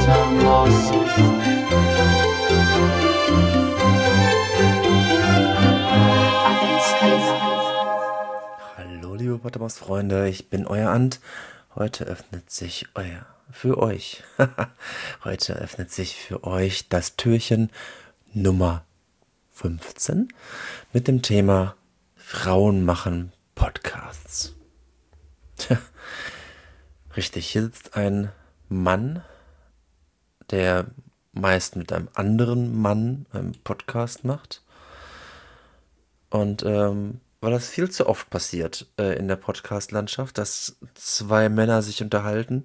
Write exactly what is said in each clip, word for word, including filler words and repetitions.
Metamorphosis. Hallo liebe Podcast-Freunde, ich bin euer Ant. Heute öffnet sich euer, für euch, heute öffnet sich für euch das Türchen Nummer fünfzehn mit dem Thema Frauen machen Podcasts. Tja, richtig, hier sitzt ein Mann, der meist mit einem anderen Mann einen Podcast macht. Und ähm, weil das viel zu oft passiert äh, in der Podcast-Landschaft, dass zwei Männer sich unterhalten,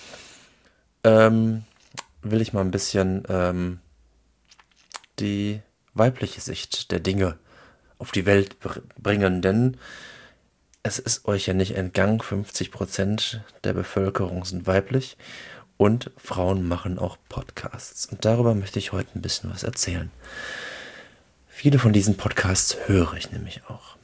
ähm, will ich mal ein bisschen ähm, die weibliche Sicht der Dinge auf die Welt br- bringen, denn es ist euch ja nicht entgangen, fünfzig Prozent der Bevölkerung sind weiblich und Frauen machen auch Podcasts. Und darüber möchte ich heute ein bisschen was erzählen. Viele von diesen Podcasts höre ich nämlich auch.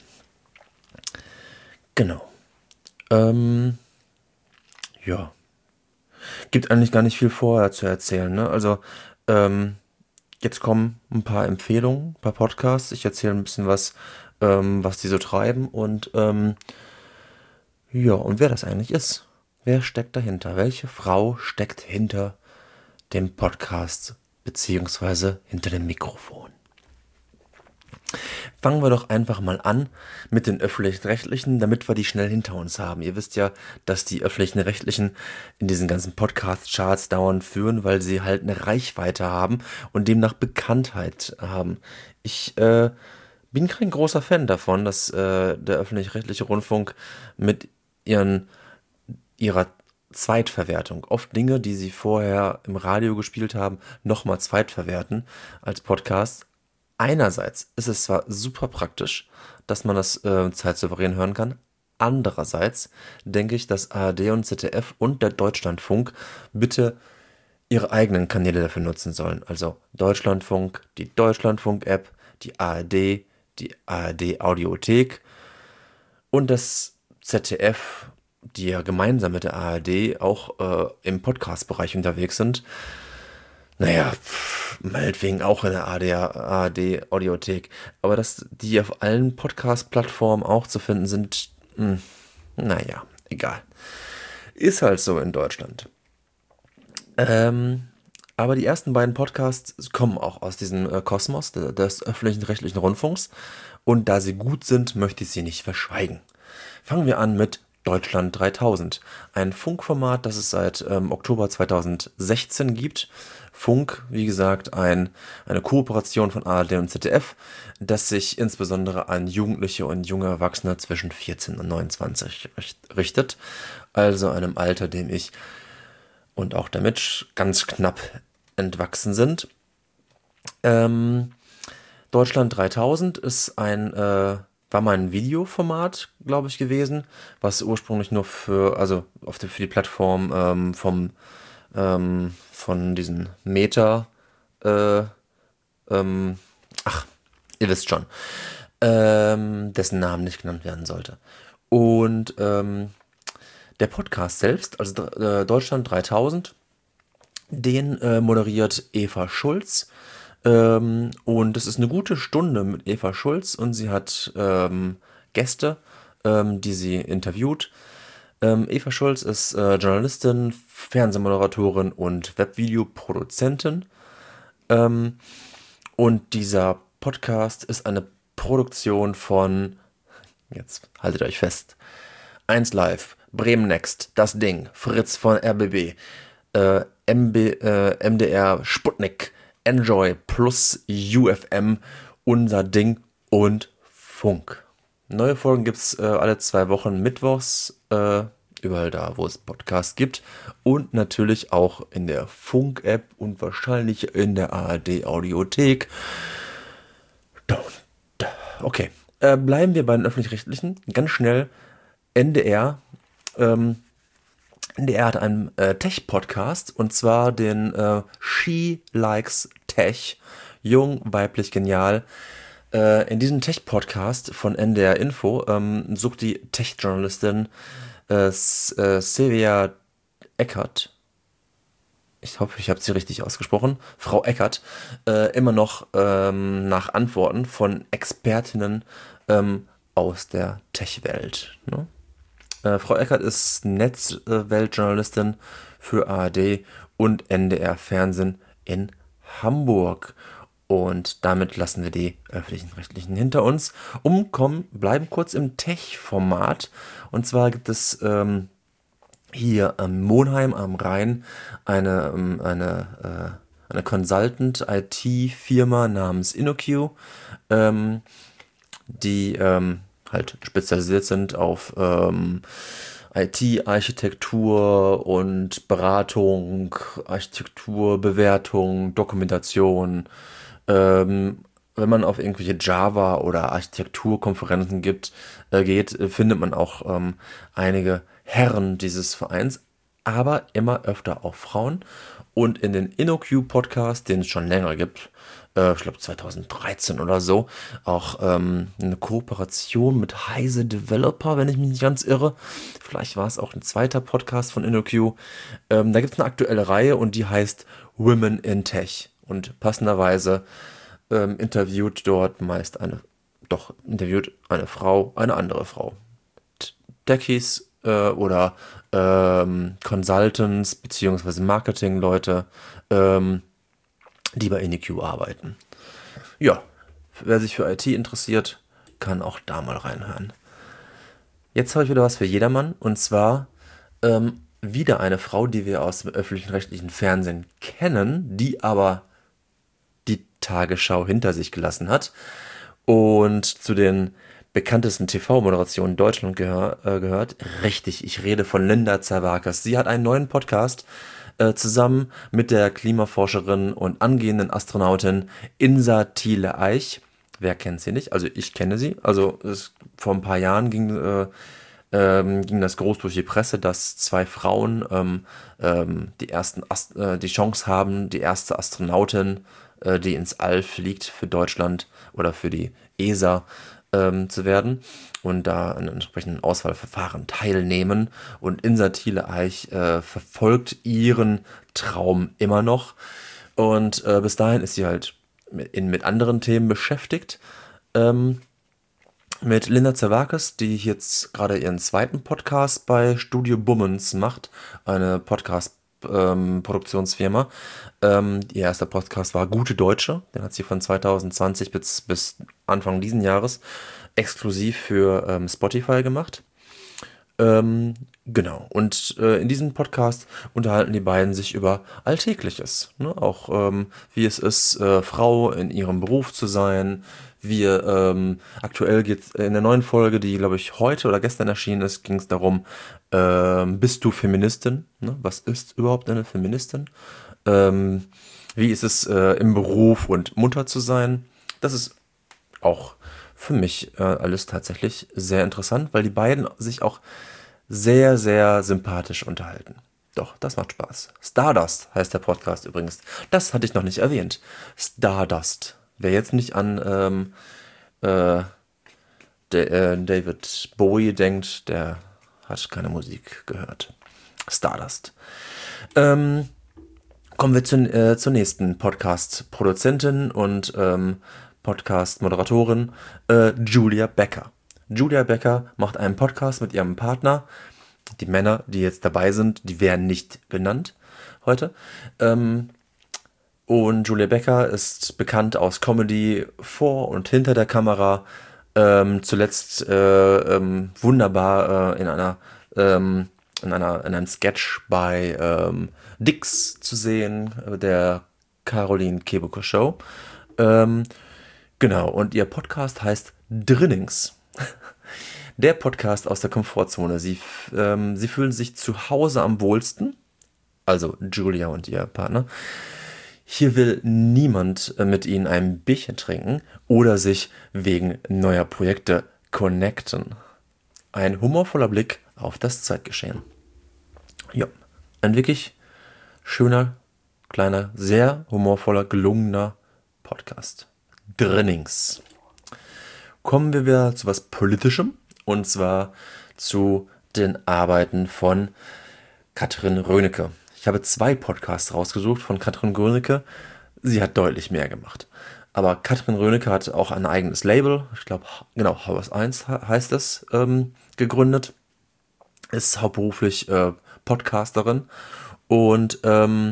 Genau. Ähm, ja. Gibt eigentlich gar nicht viel vorher zu erzählen, ne? Also, ähm, jetzt kommen ein paar Empfehlungen, ein paar Podcasts. Ich erzähle ein bisschen was, ähm, was die so treiben und ähm, ja, und wer das eigentlich ist. Wer steckt dahinter? Welche Frau steckt hinter dem Podcast beziehungsweise hinter dem Mikrofon? Fangen wir doch einfach mal an mit den öffentlich-rechtlichen, damit wir die schnell hinter uns haben. Ihr wisst ja, dass die öffentlichen Rechtlichen in diesen ganzen Podcast-Charts dauernd führen, weil sie halt eine Reichweite haben und demnach Bekanntheit haben. Ich äh, bin kein großer Fan davon, dass äh, der öffentlich-rechtliche Rundfunk mit ihren, ihrer Zweitverwertung, oft Dinge, die sie vorher im Radio gespielt haben, nochmal zweitverwerten als Podcast. Einerseits ist es zwar super praktisch, dass man das äh, zeitsouverän hören kann. Andererseits denke ich, dass A R D und Z D F und der Deutschlandfunk bitte ihre eigenen Kanäle dafür nutzen sollen. Also Deutschlandfunk, die Deutschlandfunk-App, die A R D, die A R D-Audiothek und das Z D F, die ja gemeinsam mit der A R D auch äh, im Podcast-Bereich unterwegs sind. Naja, pff, meinetwegen auch in der A R D-Audiothek. Aber dass die auf allen Podcast-Plattformen auch zu finden sind, mh, naja, egal. Ist halt so in Deutschland. Ähm, aber die ersten beiden Podcasts kommen auch aus diesem äh, Kosmos de- des öffentlichen rechtlichen Rundfunks. Und da sie gut sind, möchte ich sie nicht verschweigen. Fangen wir an mit Deutschland dreitausend. Ein Funkformat, das es seit ähm, Oktober zweitausendsechzehn gibt. Funk, wie gesagt, ein, eine Kooperation von A R D und Z D F, das sich insbesondere an Jugendliche und junge Erwachsene zwischen vierzehn und neunundzwanzig richt- richtet. Also einem Alter, dem ich und auch der Mitch ganz knapp entwachsen sind. Ähm, Deutschland dreitausend ist ein, äh, war mal ein Videoformat, glaube ich, gewesen, was ursprünglich nur für, also auf die, für die Plattform ähm, vom, ähm, von diesen Meta, äh, ähm, ach, ihr wisst schon, ähm, dessen Namen nicht genannt werden sollte. Und ähm, der Podcast selbst, also äh, Deutschland dreitausend, den äh, moderiert Eva Schulz. Ähm, und es ist eine gute Stunde mit Eva Schulz und sie hat ähm, Gäste, ähm, die sie interviewt. Ähm, Eva Schulz ist äh, Journalistin, Fernsehmoderatorin und Webvideoproduzentin. Ähm, und dieser Podcast ist eine Produktion von, jetzt haltet euch fest, eins Live, Bremen Next, Das Ding, Fritz von R B B, äh, M B, äh, M D R Sputnik, Enjoy plus U F M, Unser Ding und Funk. Neue Folgen gibt es äh, alle zwei Wochen mittwochs, äh, überall da, wo es Podcasts gibt. Und natürlich auch in der Funk-App und wahrscheinlich in der A R D-Audiothek. Okay, äh, bleiben wir bei den Öffentlich-Rechtlichen. Ganz schnell, N D R. Ähm, N D R hat einen äh, Tech-Podcast und zwar den äh, She Likes Tech. Jung, weiblich, genial. Äh, in diesem Tech-Podcast von N D R Info ähm, sucht die Tech-Journalistin äh, S- äh, Silvia Eckert. ich hoffe, ich habe sie richtig ausgesprochen, Frau Eckert, äh, immer noch ähm, nach Antworten von Expertinnen ähm, aus der Tech-Welt. Ne? Äh, Frau Eckert ist Netzweltjournalistin für A R D und N D R Fernsehen in Hamburg. Und damit lassen wir die öffentlichen Rechtlichen hinter uns. Umkommen, bleiben kurz im Tech-Format. Und zwar gibt es ähm, hier am Monheim am Rhein eine, ähm, eine, äh, eine Consultant-I T-Firma namens InnoQ, ähm, die ähm, halt spezialisiert sind auf ähm, I T-Architektur und Beratung, Architektur, Bewertung, Dokumentation. Ähm, wenn man auf irgendwelche Java- oder Architekturkonferenzen gibt, äh, geht, äh, findet man auch ähm, einige Herren dieses Vereins, aber immer öfter auch Frauen. Und in den InnoQ-Podcast, den es schon länger gibt, äh, ich glaube zweitausenddreizehn oder so, auch ähm, eine Kooperation mit Heise Developer, wenn ich mich nicht ganz irre. Vielleicht war es auch ein zweiter Podcast von InnoQ. Ähm, da gibt es eine aktuelle Reihe und die heißt Women in Tech. Und passenderweise ähm, interviewt dort meist eine, doch, interviewt eine Frau, eine andere Frau. Techies äh, oder ähm, Consultants beziehungsweise Marketingleute, ähm, die bei InnoQ arbeiten. Ja, wer sich für I T interessiert, kann auch da mal reinhören. Jetzt habe ich wieder was für jedermann und zwar ähm, wieder eine Frau, die wir aus dem öffentlichen rechtlichen Fernsehen kennen, die aber die Tagesschau hinter sich gelassen hat und zu den bekanntesten T V-Moderationen in Deutschland gehör, äh, gehört. Richtig, ich rede von Linda Zervakis. Sie hat einen neuen Podcast äh, zusammen mit der Klimaforscherin und angehenden Astronautin Insa Thiele-Eich. Wer kennt sie nicht? Also ich kenne sie. Also es, vor ein paar Jahren ging, äh, ähm, ging das groß durch die Presse, dass zwei Frauen ähm, ähm, die, ersten Ast äh, die Chance haben, die erste Astronautin, äh, die ins All fliegt für Deutschland oder für die E S A, ähm, zu werden und da an entsprechenden Auswahlverfahren teilnehmen. Und Insa Thiele-Eich äh, verfolgt ihren Traum immer noch. Und äh, bis dahin ist sie halt mit, in, mit anderen Themen beschäftigt. Ähm, mit Linda Zervakis, die jetzt gerade ihren zweiten Podcast bei Studio Bummens macht, eine Podcast-Produktionsfirma. Ähm, ihr erster Podcast war Gute Deutsche, den hat sie von zweitausendzwanzig bis, bis Anfang diesen Jahres exklusiv für ähm, Spotify gemacht. Ähm, genau. Und äh, in diesem Podcast unterhalten die beiden sich über Alltägliches. Ne? Auch ähm, wie es ist, äh, Frau in ihrem Beruf zu sein. Wie ähm, aktuell geht in der neuen Folge, die glaube ich heute oder gestern erschienen ist, ging es darum, ähm, bist du Feministin? Ne? Was ist überhaupt eine Feministin? Ähm, wie ist es äh, im Beruf und Mutter zu sein? Das ist auch für mich äh, alles tatsächlich sehr interessant, weil die beiden sich auch sehr, sehr sympathisch unterhalten. Doch, das macht Spaß. Stardust heißt der Podcast übrigens. Das hatte ich noch nicht erwähnt. Stardust. Wer jetzt nicht an ähm, äh, De äh, David Bowie denkt, der hat keine Musik gehört. Stardust. Ähm, kommen wir zu, äh, zur nächsten Podcast-Produzentin und ähm, Podcast-Moderatorin, äh, Julia Becker. Julia Becker macht einen Podcast mit ihrem Partner. Die Männer, die jetzt dabei sind, die werden nicht genannt heute. Ähm, und Julia Becker ist bekannt aus Comedy vor und hinter der Kamera. Ähm, zuletzt äh, ähm, wunderbar äh, in einer ähm, in einer in einem Sketch bei ähm, Dix zu sehen, äh, der Caroline Kebekus Show. Ähm, genau, und ihr Podcast heißt Drinnings. Der Podcast aus der Komfortzone. Sie, ähm, sie fühlen sich zu Hause am wohlsten, also Julia und ihr Partner. Hier will niemand äh, mit ihnen ein Bierchen trinken oder sich wegen neuer Projekte connecten. Ein humorvoller Blick auf das Zeitgeschehen. Ja, ein wirklich schöner, kleiner, sehr humorvoller, gelungener Podcast. Drinnings. Kommen wir wieder zu was Politischem, und zwar zu den Arbeiten von Katrin Rönecke. Ich Ich habe zwei Podcasts rausgesucht von Katrin Rönecke. Sie hat deutlich mehr gemacht. Aber Katrin Rönecke hat auch ein eigenes Label, ich glaube, genau, Haus eins heißt es, ähm, gegründet. Ist hauptberuflich äh, Podcasterin und ähm,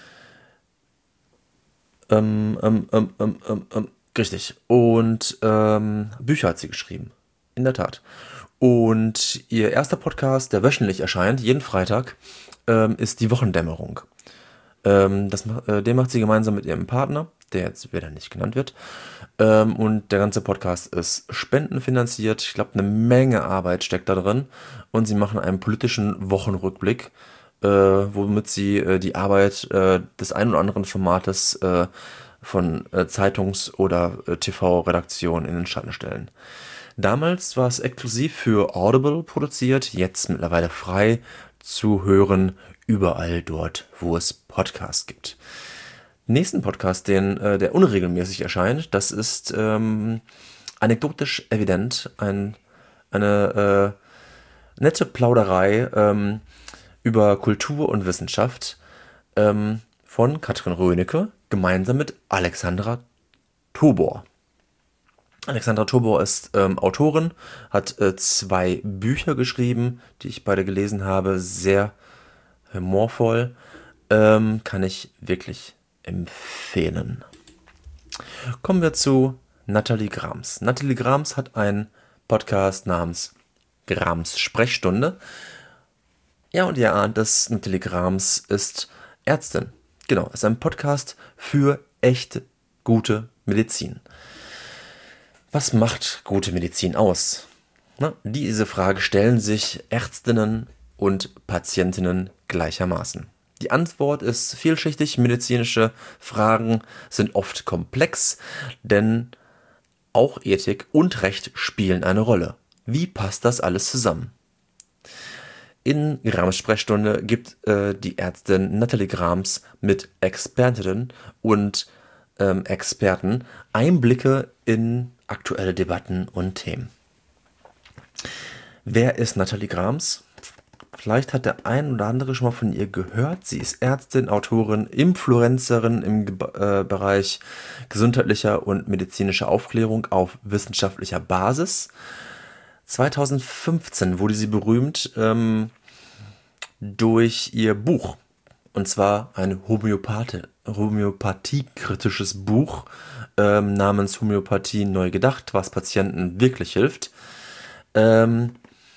ähm, ähm, ähm, ähm, ähm, ähm, richtig. Und ähm, Bücher hat sie geschrieben. In der Tat. Und ihr erster Podcast, der wöchentlich erscheint, jeden Freitag, ähm, ist die Wochendämmerung. Ähm, das, ma- äh, den macht sie gemeinsam mit ihrem Partner, der jetzt wieder nicht genannt wird. Ähm, und der ganze Podcast ist spendenfinanziert. Ich glaube, eine Menge Arbeit steckt da drin. Und sie machen einen politischen Wochenrückblick, äh, womit sie äh, die Arbeit äh, des ein oder anderen Formates äh, von äh, Zeitungs- oder äh, T V-Redaktionen in den Schatten stellen. Damals war es exklusiv für Audible produziert, jetzt mittlerweile frei zu hören, überall dort, wo es Podcasts gibt. Nächsten Podcast, den, äh, der unregelmäßig erscheint, das ist ähm, anekdotisch evident, ein, eine äh, nette Plauderei ähm, über Kultur und Wissenschaft ähm, von Katrin Rönecke, gemeinsam mit Alexandra Tobor. Alexandra Tobor ist ähm, Autorin, hat äh, zwei Bücher geschrieben, die ich beide gelesen habe, sehr humorvoll, ähm, kann ich wirklich empfehlen. Kommen wir zu Nathalie Grams. Nathalie Grams hat einen Podcast namens Grams Sprechstunde. Ja, und ihr ahnt es, Nathalie Grams ist Ärztin. Genau, ist ein Podcast für echte gute Medizin. Was macht gute Medizin aus? Na, diese Frage stellen sich Ärztinnen und Patientinnen gleichermaßen. Die Antwort ist vielschichtig. Medizinische Fragen sind oft komplex, denn auch Ethik und Recht spielen eine Rolle. Wie passt das alles zusammen? In Grams Sprechstunde gibt äh, die Ärztin Nathalie Grams mit Expertinnen und ähm, Experten Einblicke in aktuelle Debatten und Themen. Wer ist Nathalie Grams? Vielleicht hat der ein oder andere schon mal von ihr gehört. Sie ist Ärztin, Autorin, Influencerin im äh, Bereich gesundheitlicher und medizinischer Aufklärung auf wissenschaftlicher Basis. zweitausendfünfzehn wurde sie berühmt ähm, durch ihr Buch. Und zwar ein Homöopathe, homöopathiekritisches Buch ähm, namens Homöopathie neu gedacht, was Patienten wirklich hilft. Ähm,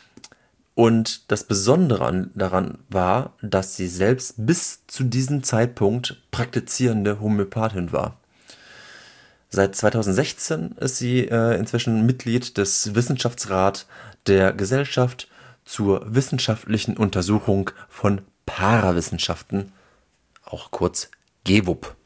und das Besondere an, daran war, dass sie selbst bis zu diesem Zeitpunkt praktizierende Homöopathin war. Seit zweitausendsechzehn ist sie äh, inzwischen Mitglied des Wissenschaftsrats der Gesellschaft zur wissenschaftlichen Untersuchung von Parawissenschaften, auch kurz G W U P.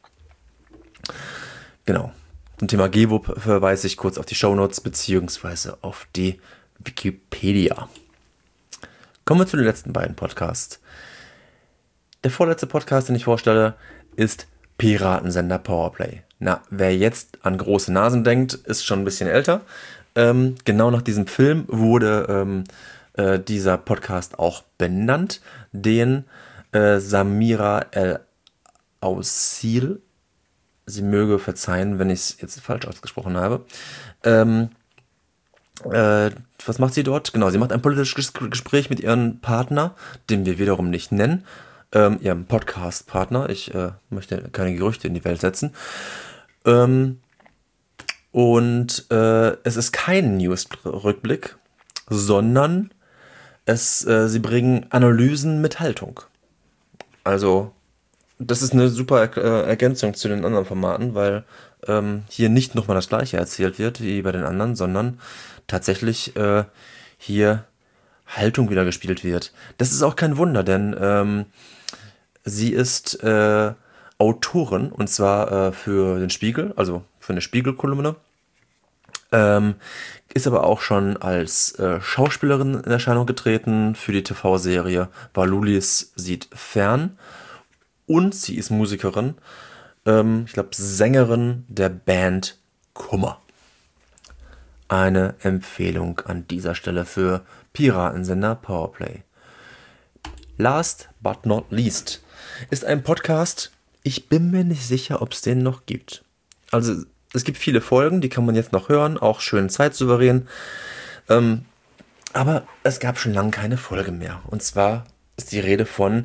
Genau. Zum Thema G W U P verweise ich kurz auf die Shownotes bzw. auf die Wikipedia. Kommen wir zu den letzten beiden Podcasts. Der vorletzte Podcast, den ich vorstelle, ist Piratensender Powerplay. Na, wer jetzt an große Nasen denkt, ist schon ein bisschen älter. Ähm, genau nach diesem Film wurde ähm, äh, dieser Podcast auch benannt, den äh, Samira El-Ausil, sie möge verzeihen, wenn ich es jetzt falsch ausgesprochen habe, ähm, äh, was macht sie dort? Genau, sie macht ein politisches Gespräch mit ihrem Partner, den wir wiederum nicht nennen, ähm, ihrem Podcast-Partner. Ich äh, möchte keine Gerüchte in die Welt setzen. Ähm, und äh, es ist kein News-Rückblick, sondern es, äh, sie bringen Analysen mit Haltung. Also, das ist eine super Er- äh, Ergänzung zu den anderen Formaten, weil ähm, hier nicht nochmal das Gleiche erzählt wird wie bei den anderen, sondern tatsächlich äh, hier Haltung wieder gespielt wird. Das ist auch kein Wunder, denn ähm, sie ist äh, Autorin, und zwar äh, für den Spiegel, also für eine Spiegelkolumne. Ähm, ist aber auch schon als äh, Schauspielerin in Erscheinung getreten für die T V-Serie Valulis sieht fern. Und sie ist Musikerin, ähm, ich glaube Sängerin der Band Kummer. Eine Empfehlung an dieser Stelle für Piratensender Powerplay. Last but not least ist ein Podcast, ich bin mir nicht sicher, ob es den noch gibt. Also es gibt viele Folgen, die kann man jetzt noch hören, auch schön zeitsouverän. Ähm, aber es gab schon lange keine Folge mehr. Und zwar ist die Rede von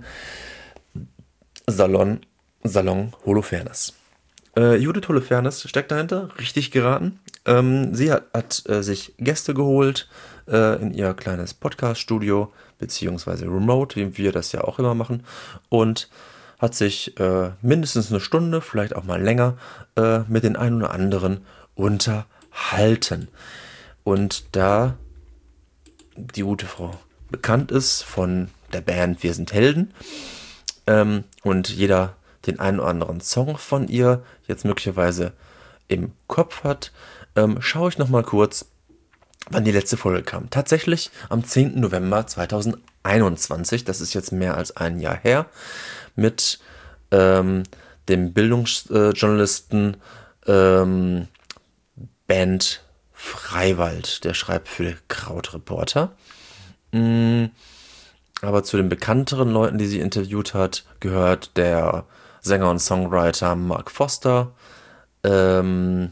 Salon, Salon Holofernes. Äh, Judith Holofernes steckt dahinter, richtig geraten. Ähm, sie hat, hat äh, sich Gäste geholt äh, in ihr kleines Podcast-Studio, beziehungsweise Remote, wie wir das ja auch immer machen. Und hat sich äh, mindestens eine Stunde, vielleicht auch mal länger, äh, mit den einen oder anderen unterhalten. Und da die gute Frau bekannt ist von der Band Wir sind Helden ähm, und jeder den einen oder anderen Song von ihr jetzt möglicherweise im Kopf hat, ähm, schaue ich nochmal kurz, wann die letzte Folge kam. Tatsächlich am zehnten November zweitausendeinundzwanzig, das ist jetzt mehr als ein Jahr her, mit ähm, dem Bildungsjournalisten ähm, Bernd Freiwald, der schreibt für Krautreporter. Mm, aber zu den bekannteren Leuten, die sie interviewt hat, gehört der Sänger und Songwriter Mark Foster, ähm,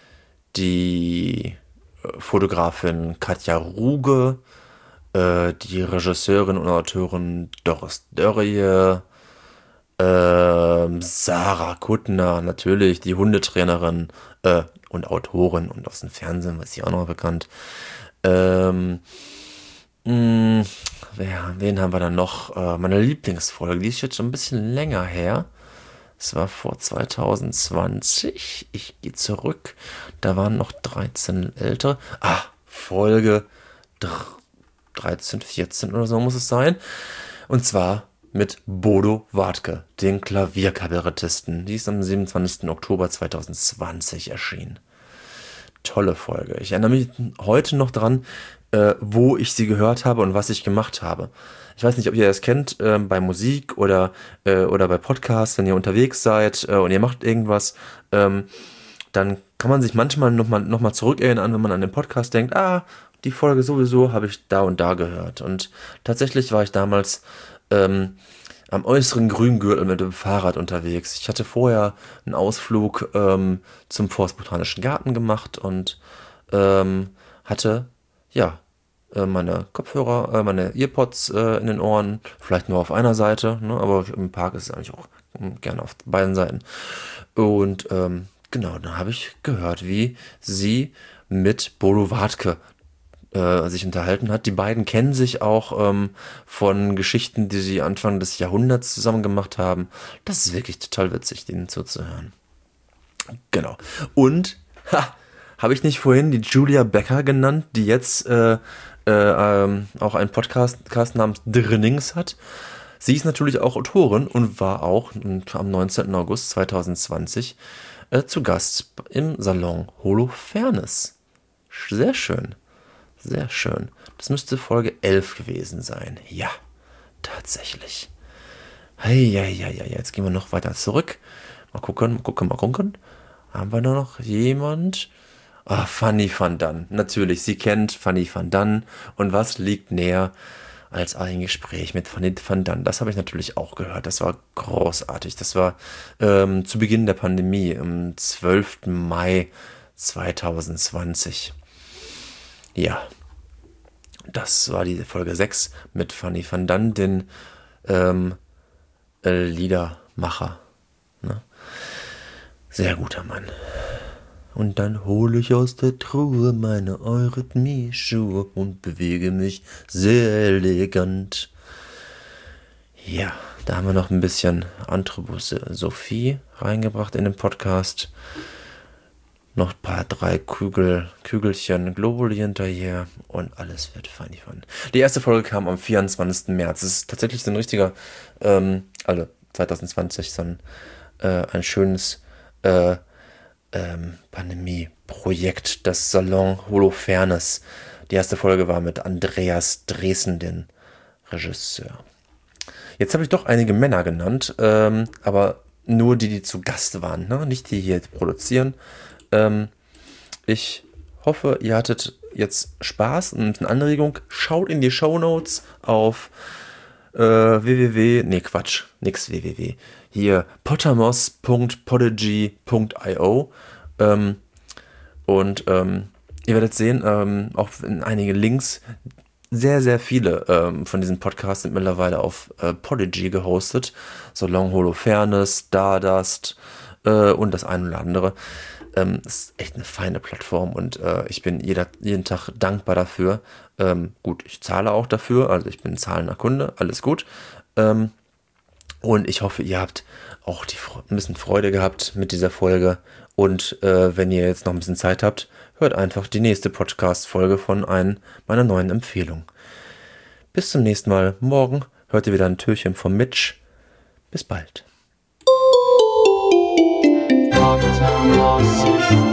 die Fotografin Katja Ruge, äh, die Regisseurin und Autorin Doris Dörrie, ähm, Sarah Kuttner, natürlich, die Hundetrainerin äh, und Autorin und aus dem Fernsehen, was sie auch noch bekannt. Ähm, mh, wer, wen haben wir dann noch? Äh, meine Lieblingsfolge, die ist jetzt schon ein bisschen länger her. Es war vor zwanzig zwanzig. Ich gehe zurück. Da waren noch dreizehn ältere. Ah, Folge dreizehn, vierzehn oder so muss es sein. Und zwar mit Bodo Wartke, den Klavierkabarettisten. Die ist am siebenundzwanzigsten Oktober zweitausendzwanzig erschienen. Tolle Folge. Ich erinnere mich heute noch dran, äh, wo ich sie gehört habe und was ich gemacht habe. Ich weiß nicht, ob ihr das kennt, äh, bei Musik oder, äh, oder bei Podcasts, wenn ihr unterwegs seid äh, und ihr macht irgendwas, ähm, dann kann man sich manchmal nochmal noch mal zurückerinnern, wenn man an den Podcast denkt, ah, die Folge sowieso habe ich da und da gehört. Und tatsächlich war ich damals ähm, am äußeren Grüngürtel mit dem Fahrrad unterwegs. Ich hatte vorher einen Ausflug ähm, zum Forstbotanischen Garten gemacht und ähm, hatte, ja, äh, meine Kopfhörer, äh, meine Earpods äh, in den Ohren, vielleicht nur auf einer Seite, ne, aber im Park ist es eigentlich auch äh, gerne auf beiden Seiten. Und ähm, genau, dann habe ich gehört, wie sie mit Bodo Wartke äh, sich unterhalten hat. Die beiden kennen sich auch ähm, von Geschichten, die sie Anfang des Jahrhunderts zusammen gemacht haben. Das ist wirklich total witzig, denen zuzuhören. Genau. Und, ha, habe ich nicht vorhin die Julia Becker genannt, die jetzt äh, äh, ähm, auch einen Podcast, Podcast namens Drinnings hat. Sie ist natürlich auch Autorin und war auch am neunzehnten August zweitausendzwanzig äh, zu Gast im Salon Holofernes. Sehr schön. Sehr schön. Das müsste Folge elf gewesen sein. Ja, tatsächlich. Hey, ja, ja, ja, jetzt gehen wir noch weiter zurück. Mal gucken, mal gucken, mal gucken. Haben wir da noch jemand? Ah, Fanny van Dan. Natürlich, sie kennt Fanny van Dan. Und was liegt näher als ein Gespräch mit Fanny van Dan? Das habe ich natürlich auch gehört. Das war großartig. Das war ähm, zu Beginn der Pandemie, am zwölften Mai zweitausendzwanzig. Ja, das war die Folge sechs mit Fanny van Dan, den ähm, äh, Liedermacher. Ne? Sehr guter Mann. Und dann hole ich aus der Truhe meine Eurythmie-Schuhe und bewege mich sehr elegant. Ja, da haben wir noch ein bisschen Anthroposophie reingebracht in den Podcast. Noch ein paar drei Kügel, Kügelchen Globuli hinterher und alles wird fein. Die erste Folge kam am vierundzwanzigsten März. Es ist tatsächlich so ein richtiger, ähm, also zweitausendzwanzig, so ein, äh, ein schönes äh, ähm, Pandemie-Projekt, das Salon Holofernes. Die erste Folge war mit Andreas Dresen, den Regisseur. Jetzt habe ich doch einige Männer genannt, ähm, aber nur die, die zu Gast waren, ne? Nicht die hier produzieren. Ähm, ich hoffe, ihr hattet jetzt Spaß und eine Anregung. Schaut in die Shownotes auf äh, www, nee Quatsch, nix www, hier potamos punkt podigy punkt io ähm, und ähm, ihr werdet sehen, ähm, auch in einige Links, sehr, sehr viele ähm, von diesen Podcasts sind mittlerweile auf äh, Podigy gehostet, so Long Holofernes, Stardust äh, und das eine oder andere. Ähm, ist echt eine feine Plattform und äh, ich bin jeder, jeden Tag dankbar dafür. Ähm, gut, ich zahle auch dafür, also ich bin ein zahlender Kunde, alles gut. Ähm, und ich hoffe, ihr habt auch die, ein bisschen Freude gehabt mit dieser Folge. Und äh, wenn ihr jetzt noch ein bisschen Zeit habt, hört einfach die nächste Podcast-Folge von einem meiner neuen Empfehlungen. Bis zum nächsten Mal. Morgen hört ihr wieder ein Türchen von Mitch. Bis bald. Podcast.